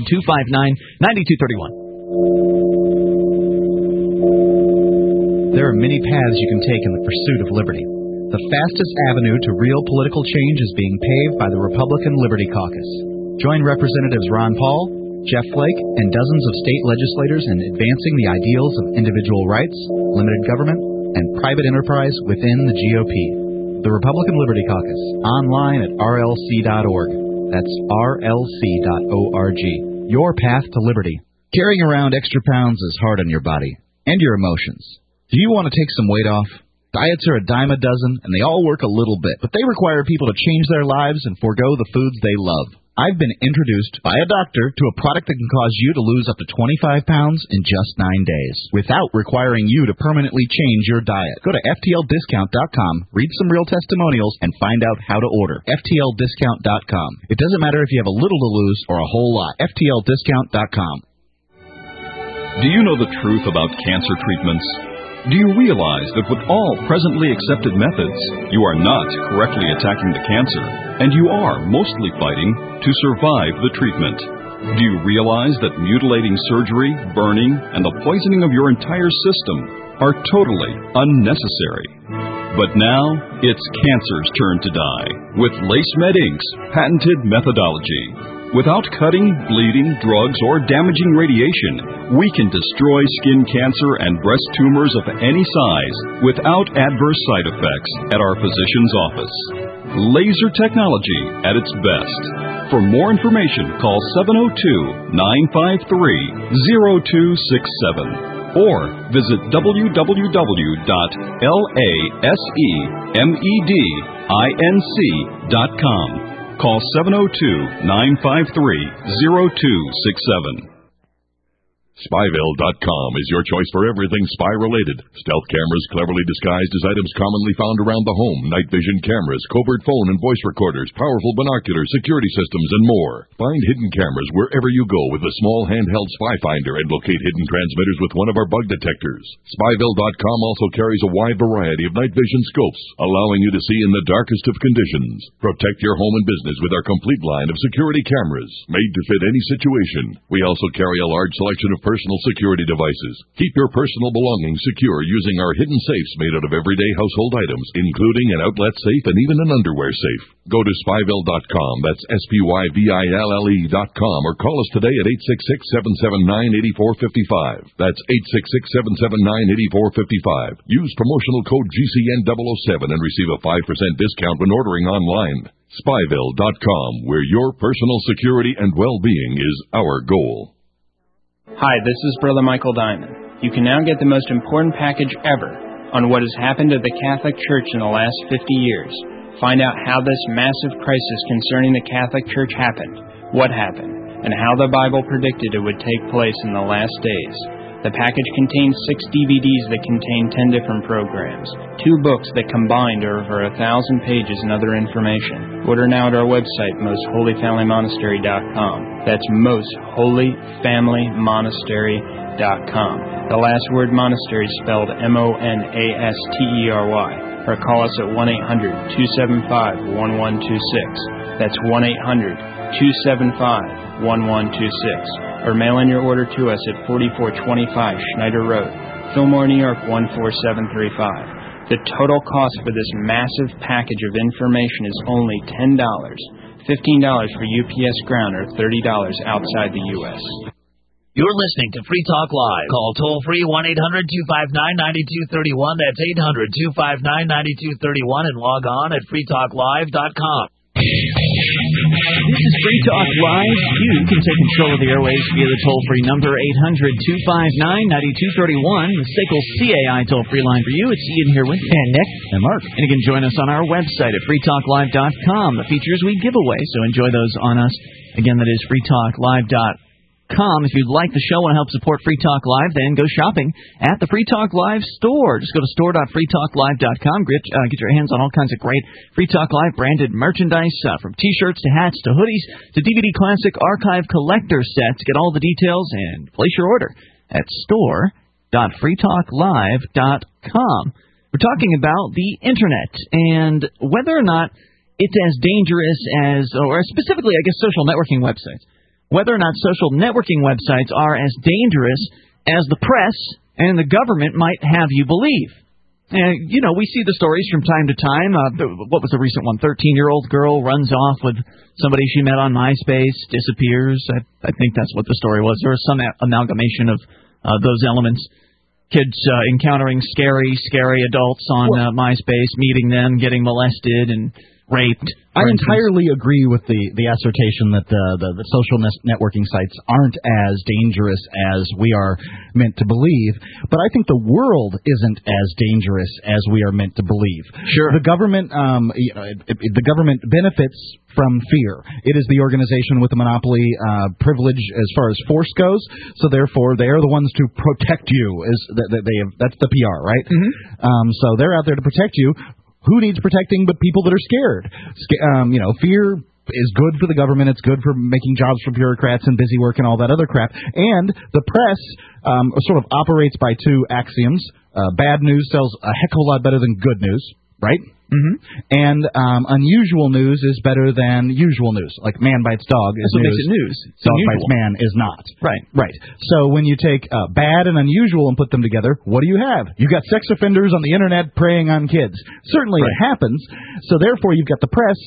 S1: 800-259-9231.
S13: There are many paths you can take in the pursuit of liberty. The fastest avenue to real political change is being paved by the Republican Liberty Caucus. Join Representatives Ron Paul, Jeff Flake, and dozens of state legislators in advancing the ideals of individual rights, limited government, and private enterprise within the GOP. The Republican Liberty Caucus, online at rlc.org. That's rlc.org. Your path to liberty. Carrying around extra pounds is hard on your body and your emotions. Do you want to take some weight off? Diets are a dime a dozen, and they all work a little bit, but they require people to change their lives and forego the foods they love. I've been introduced by a doctor to a product that can cause you to lose up to 25 pounds in just 9 days, without requiring you to permanently change your diet. Go to FTLDiscount.com, read some real testimonials, and find out how to order. FTLDiscount.com. It doesn't matter if you have a little to lose or a whole lot. FTLDiscount.com.
S6: Do you know the truth about cancer treatments? Do you realize that with all presently accepted methods, you are not correctly attacking the cancer, and you are mostly fighting to survive the treatment? Do you realize that mutilating surgery, burning, and the poisoning of your entire system are totally unnecessary? But now, it's cancer's turn to die with LaceMed Inc.'s patented methodology. Without cutting, bleeding, drugs, or damaging radiation, we can destroy skin cancer and breast tumors of any size without adverse side effects at our physician's office. Laser technology at its best. For more information, call 702-953-0267 or visit www.lasemedinc.com. Call 702-953-0267.
S14: Spyville.com is your choice for everything spy-related. Stealth cameras cleverly disguised as items commonly found around the home, night vision cameras, covert phone and voice recorders, powerful binoculars, security systems, and more. Find hidden cameras wherever you go with a small handheld spy finder and locate hidden transmitters with one of our bug detectors. Spyville.com also carries a wide variety of night vision scopes, allowing you to see in the darkest of conditions. Protect your home and business with our complete line of security cameras, made to fit any situation. We also carry a large selection of personal security devices. Keep your personal belongings secure using our hidden safes made out of everyday household items, including an outlet safe and even an underwear safe. Go to Spyville.com, that's SPYVILLE.com, or call us today at 866-779-8455. That's 866-779-8455. Use promotional code GCN007 and receive a 5% discount when ordering online. Spyville.com, where your personal security and well-being is our goal.
S15: Hi, this is Brother Michael Diamond. You can now get the most important package ever on what has happened to the Catholic Church in the last 50 years. Find out how this massive crisis concerning the Catholic Church happened, what happened, and how the Bible predicted it would take place in the last days. The package contains 6 DVDs that contain 10 different programs, 2 books that combined are over 1,000 pages and other information. Order now at our website, mostholyfamilymonastery.com. That's mostholyfamilymonastery.com. The last word monastery spelled MONASTERY. Or call us at 1-800-275-1126. That's 1-800-275-1126. Or mail in your order to us at 4425 Schneider Road, Fillmore, New York 14735. The total cost for this massive package of information is only $10, $15 for UPS Ground, or $30 outside the U.S.
S8: You're listening to Free Talk Live. Call toll-free 1-800-259-9231. That's 800-259-9231, and log on at freetalklive.com.
S1: This is Free Talk Live. You can take control of the airwaves via the toll-free number 800-259-9231, the SACL CAI toll-free line for you. It's Ian here with you.
S3: And Nick. And Mark.
S1: And you can join us on our website at freetalklive.com. The features we give away, so enjoy those on us. Again, that is freetalklive.com. If you'd like the show and help support Free Talk Live, then go shopping at the Free Talk Live store. Just go to store.freetalklive.com. Get your hands on all kinds of great Free Talk Live branded merchandise, from T-shirts to hats to hoodies to DVD Classic Archive collector sets. Get all the details and place your order at store.freetalklive.com. We're talking about the Internet and whether or not it's as dangerous as, or specifically, I guess, social networking websites. Whether or not social networking websites are as dangerous as the press and the government might have you believe. And, you know, we see the stories from time to time. What was the recent one? 13-year-old girl runs off with somebody she met on MySpace, disappears. I think that's what the story was. There was some amalgamation of those elements. Kids encountering scary adults on MySpace, meeting them, getting molested and raped.
S3: I entirely agree with the assertion that the social networking sites aren't as dangerous as we are meant to believe, but I think the world isn't as dangerous as we are meant to believe.
S1: Sure.
S3: The government, the government benefits from fear. It is the organization with the monopoly privilege as far as force goes, so therefore they are the ones to protect you. That's the PR, right? Mm-hmm. So they're out there to protect you. Who needs protecting but people that are scared? Fear is good for the government. It's good for making jobs for bureaucrats and busy work and all that other crap. And the press sort of operates by 2 axioms. Bad news sells a heck of a lot better than good news, right? Mm-hmm. And unusual news is better than usual news. Like man bites dog is
S1: That's what
S3: news.
S1: makes it news. It's
S3: dog
S1: unusual.
S3: bites man is not.
S1: Right.
S3: So when you take bad and unusual and put them together, what do you have? You've got sex offenders on the internet preying on kids. Certainly it happens. So therefore you've got the press,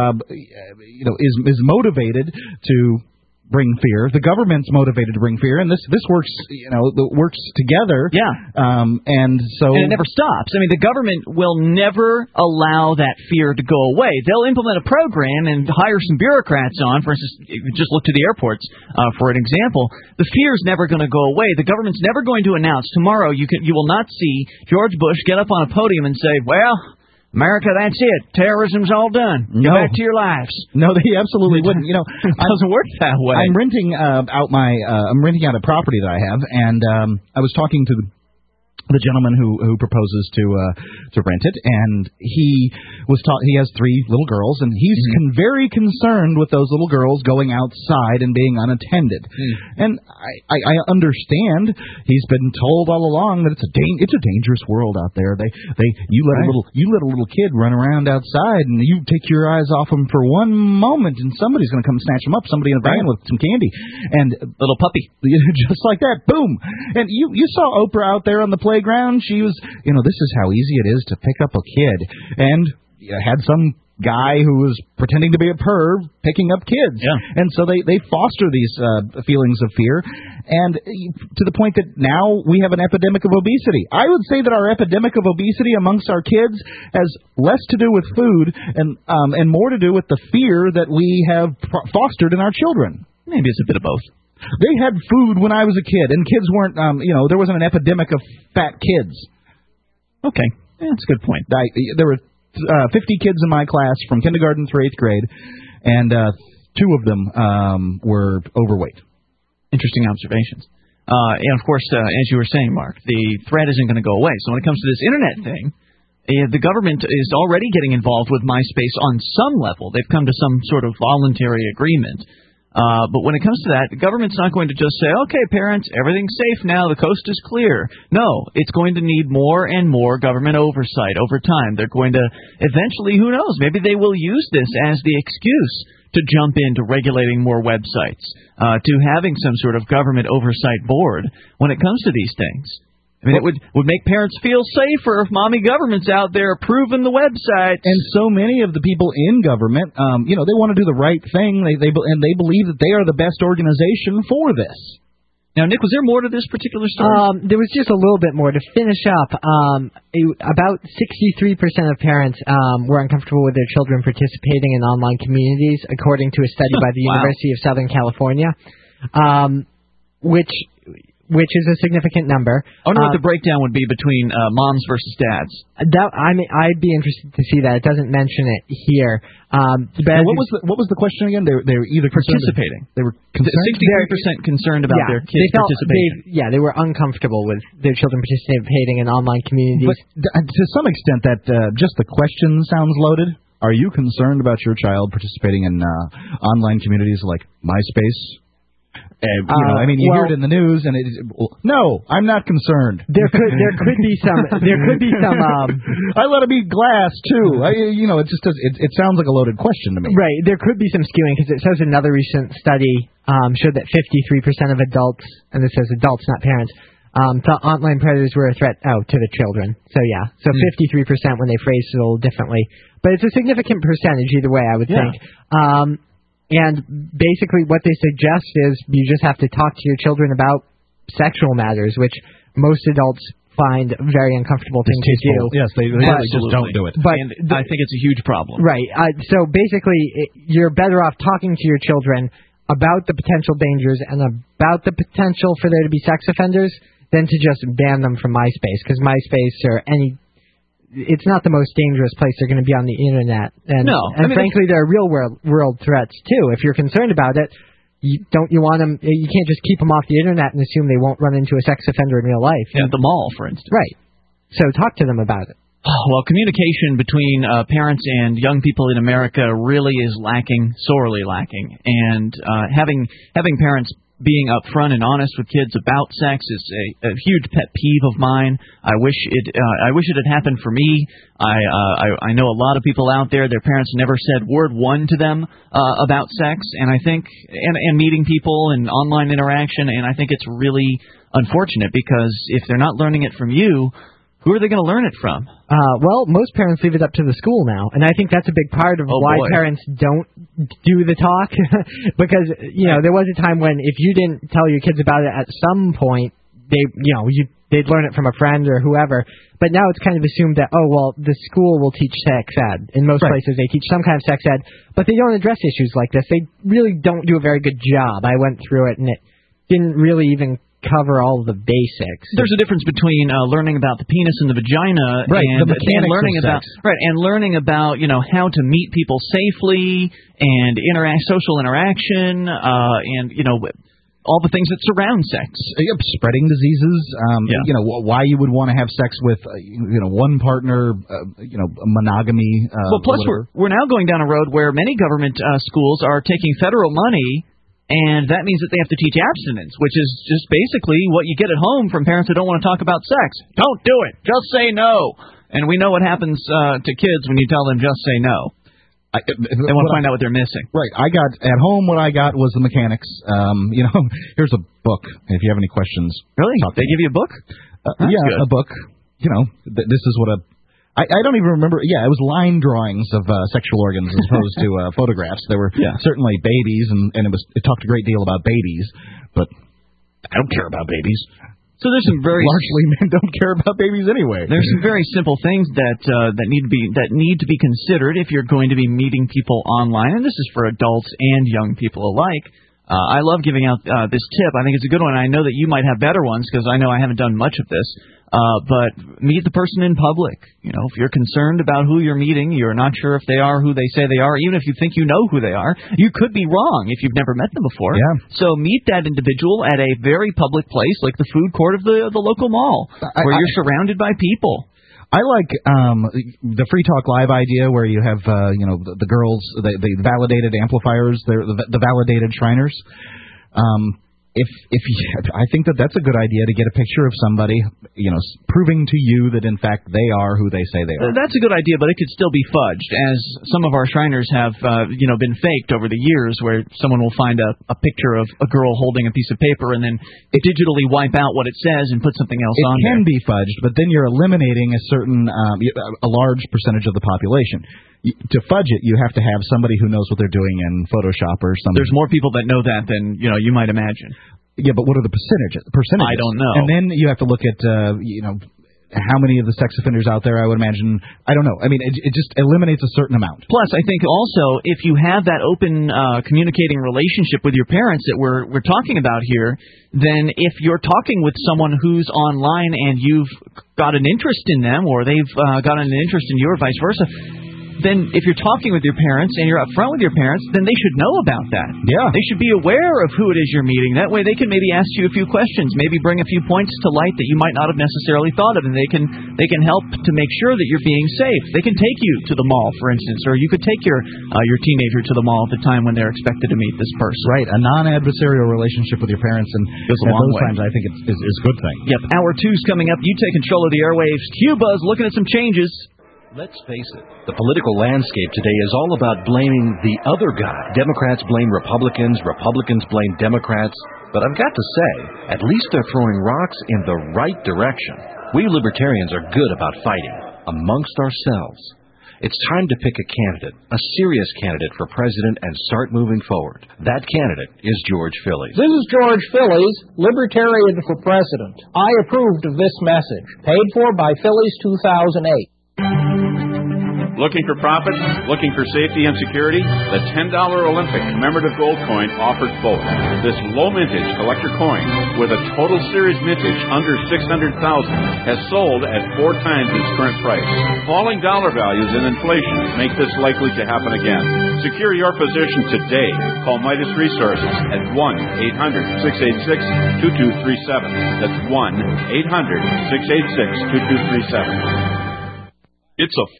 S3: is motivated to bring fear. The government's motivated to bring fear, and this works, works together.
S1: Yeah.
S3: And it
S1: never stops. I mean, the government will never allow that fear to go away. They'll implement a program and hire some bureaucrats on. For instance, just look to the airports for an example. The fear is never going to go away. The government's never going to announce tomorrow you will not see George Bush get up on a podium and say, well,
S16: America, that's it. Terrorism's all done. Get back to your lives.
S3: No, they absolutely wouldn't. You know,
S1: it doesn't work that way.
S3: I'm renting out a property that I have, and I was talking to the gentleman who proposes to rent it, and he has 3 little girls, and he's very concerned with those little girls going outside and being unattended. And I understand. He's been told all along that it's a dangerous world out there. You let a little kid run around outside, and you take your eyes off them for one moment, and somebody's going to come snatch them up. Somebody in a van with some candy and
S1: little puppy,
S3: just like that. Boom! And you saw Oprah out there on the playground. She was, this is how easy it is to pick up a kid, and had some guy who was pretending to be a perv picking up kids. And so they foster these feelings of fear, and to the point that now we have an epidemic of obesity. I would say that our epidemic of obesity amongst our kids has less to do with food and more to do with the fear that we have fostered in our children.
S1: Maybe it's a bit of both.
S3: They had food when I was a kid, and kids weren't, there wasn't an epidemic of fat kids.
S1: Okay, that's a good point.
S3: There were 50 kids in my class from kindergarten through 8th grade, and 2 of them were overweight.
S1: Interesting observations. And, of course, as you were saying, Mark, the threat isn't going to go away. So when it comes to this Internet thing, the government is already getting involved with MySpace on some level. They've come to some sort of voluntary agreement. But when it comes to that, the government's not going to just say, okay, parents, everything's safe now, the coast is clear. No, it's going to need more and more government oversight over time. They're going to eventually, who knows, maybe they will use this as the excuse to jump into regulating more websites, to having some sort of government oversight board when it comes to these things. I mean, it would make parents feel safer if mommy government's out there approving the websites.
S3: And so many of the people in government, they want to do the right thing. They believe that they are the best organization for this.
S1: Now, Nick, was there more to this particular story?
S2: There was just a little bit more. To finish up, about 63% of parents were uncomfortable with their children participating in online communities, according to a study by the University of Southern California, which is a significant number.
S1: I wonder what the breakdown would be between moms versus dads.
S2: I'd be interested to see that. It doesn't mention it here.
S3: What was the question again? They were either
S1: participating.
S3: They were
S1: 63% concerned about their kids' participation.
S2: They were uncomfortable with their children participating in online communities.
S3: But to some extent, that just the question sounds loaded. Are you concerned about your child participating in online communities like MySpace? You hear it in the news, and no, I'm not concerned.
S2: There could be some.
S3: I let it be glass too. It sounds like a loaded question to me.
S2: Right. There could be some skewing because it says another recent study showed that 53% of adults, and this says adults, not parents, thought online predators were a threat to the children. So 53% when they phrased it a little differently, but it's a significant percentage either way, I would think. And basically what they suggest is you just have to talk to your children about sexual matters, which most adults find a very uncomfortable thing to do.
S3: Yes, they just don't do it.
S1: But I think it's a huge problem.
S2: Right. So basically, you're better off talking to your children about the potential dangers and about the potential for there to be sex offenders than to just ban them from MySpace, because MySpace or it's not the most dangerous place they're going to be on the internet. And frankly, there are real world threats too. If you're concerned about it, you want them? You can't just keep them off the internet and assume they won't run into a sex offender in real life.
S1: At the mall, for instance.
S2: Right. So talk to them about it.
S1: Well, communication between parents and young people in America really is sorely lacking, and having parents being upfront and honest with kids about sex is a huge pet peeve of mine. I wish it had happened for me. I know a lot of people out there, their parents never said word one to them about sex, and I think and meeting people and online interaction, and I think it's really unfortunate because if they're not learning it from you, who are they going to learn it from?
S2: Well, most parents leave it up to the school now, and I think that's a big part of why parents don't do the talk. Because there was a time when if you didn't tell your kids about it at some point, they'd learn it from a friend or whoever. But now it's kind of assumed that the school will teach sex ed. In most places, they teach some kind of sex ed, but they don't address issues like this. They really don't do a very good job. I went through it, and it didn't really even cover all the basics.
S1: There's a difference between learning about the penis and the vagina,
S3: right,
S1: and
S3: learning
S1: about learning about how to meet people safely and social interaction, and all the things that surround sex.
S3: Yep, spreading diseases. Why you would want to have sex with one partner. Monogamy.
S1: Plus we're now going down a road where many government schools are taking federal money. And that means that they have to teach abstinence, which is just basically what you get at home from parents who don't want to talk about sex. Don't do it. Just say no. And we know what happens to kids when you tell them just say no. They want to find out what they're missing.
S3: Right. I got at home. What I got was the mechanics. Here's a book. If you have any questions,
S1: really, they give you a book?
S3: Good. A book. This is what I don't even remember. Yeah, it was line drawings of sexual organs as opposed to photographs. There were certainly babies, and it talked a great deal about babies, but I don't care about babies.
S1: So there's some
S3: largely men don't care about babies anyway.
S1: There's some very simple things that need to be considered if you're going to be meeting people online, and this is for adults and young people alike. I love giving out this tip. I think it's a good one. I know that you might have better ones because I know I haven't done much of this. But meet the person in public. If you're concerned about who you're meeting, you're not sure if they are who they say they are, even if you think you know who they are, you could be wrong if you've never met them before.
S3: Yeah.
S1: So meet that individual at a very public place like the food court of the local mall where you're surrounded by people.
S3: I like the Free Talk Live idea where you have the girls, the validated amplifiers, the validated Shriners. I think that's a good idea to get a picture of somebody, proving to you that in fact they are who they say they are.
S1: That's a good idea, but it could still be fudged, as some of our Shriners have, been faked over the years, where someone will find a picture of a girl holding a piece of paper and then digitally wipe out what it says and put something else on there.
S3: It can be fudged, but then you're eliminating a large percentage of the population. To fudge it, you have to have somebody who knows what they're doing in Photoshop or something.
S1: There's more people that know that than you might imagine.
S3: Yeah, but what are the percentages?
S1: I don't know.
S3: And then you have to look at how many of the sex offenders out there. I would imagine. I don't know. I mean, it just eliminates a certain amount.
S1: Plus, I think also if you have that open communicating relationship with your parents that we're talking about here, then if you're talking with someone who's online and you've got an interest in them, or they've got an interest in you, or vice versa, then if you're talking with your parents and you're up front with your parents, then they should know about that.
S3: Yeah.
S1: They should be aware of who it is you're meeting. That way they can maybe ask you a few questions, maybe bring a few points to light that you might not have necessarily thought of, and they can help to make sure that you're being safe. They can take you to the mall, for instance, or you could take your teenager to the mall at the time when they're expected to meet this person.
S3: Right. A non-adversarial relationship with your parents, and
S1: goes a long way.
S3: Times I think is a good thing.
S1: Yep. Hour 2's coming up. You take control of the airwaves. Q-Buzz looking at some changes.
S17: Let's face it, the political landscape today is all about blaming the other guy. Democrats blame Republicans, Republicans blame Democrats. But I've got to say, at least they're throwing rocks in the right direction. We libertarians are good about fighting amongst ourselves. It's time to pick a candidate, a serious candidate for president, and start moving forward. That candidate is George Phillies.
S11: This is George Phillies, Libertarian for President. I approved of this message, paid for by Phillies 2008.
S18: Looking for profits? Looking for safety and security? The $10 Olympic commemorative gold coin offers both. This low mintage collector coin with a total series mintage under $600,000 has sold at 4 times its current price. Falling dollar values and inflation make this likely to happen again. Secure your position today. Call Midas Resources at 1-800-686-2237. That's 1-800-686-2237.
S6: It's a